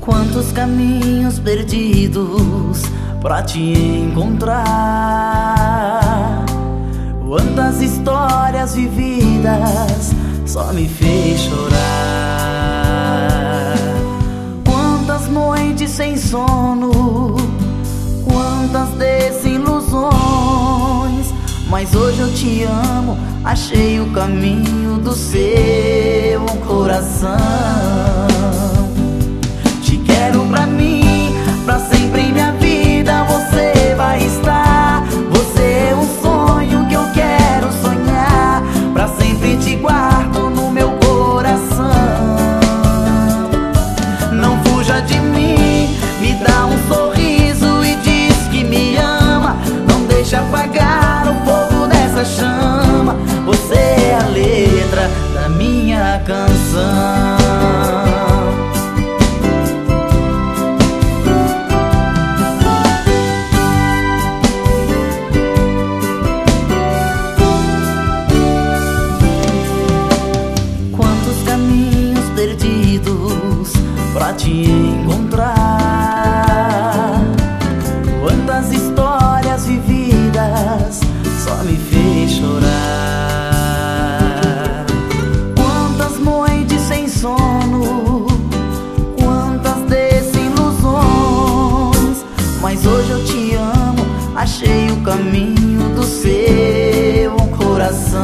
Quantos caminhos perdidos pra te encontrar, quantas histórias vividas só me fez chorar. Quantas noites sem sono, quantas desilusões, mas hoje eu te amo, achei o caminho do seu coração. Te quero pra mim, pra sempre em minha vida você vai estar. Você é um sonho que eu quero sonhar, pra sempre te guardo no meu coração. Não fuja de mim, me dá um sorriso e diz que me ama. Não deixa apagar o fogo dessa chama. Você é a letra da minha canção. Perdidos pra te encontrar, quantas histórias vividas só me fez chorar. Quantas noites sem sono, quantas desilusões, mas hoje eu te amo, achei o caminho do seu coração.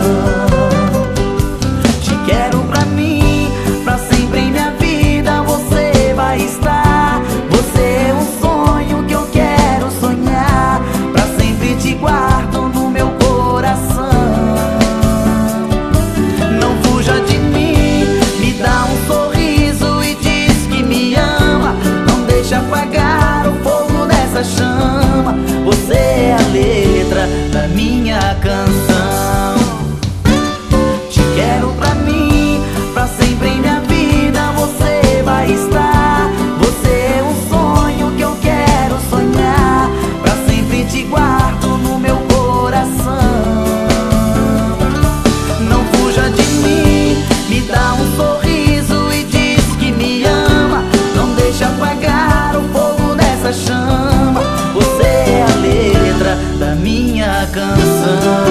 Te quero pra mim, pra sempre em minha vida você vai estar. Você é um sonho que eu quero sonhar, pra sempre te guardo no meu coração. Não fuja de mim, me dá um sorriso e diz que me ama. Não deixa apagar o fogo dessa chama. Você é a letra da minha canção. Te quero pra mim, pra sempre em minha vida você vai estar. Você é um sonho que eu quero sonhar, pra sempre te guardo no meu coração. Não fuja de mim, me dá um sorriso e diz que me ama. Não deixa apagar o fogo dessa chama. Você é a letra da minha canção.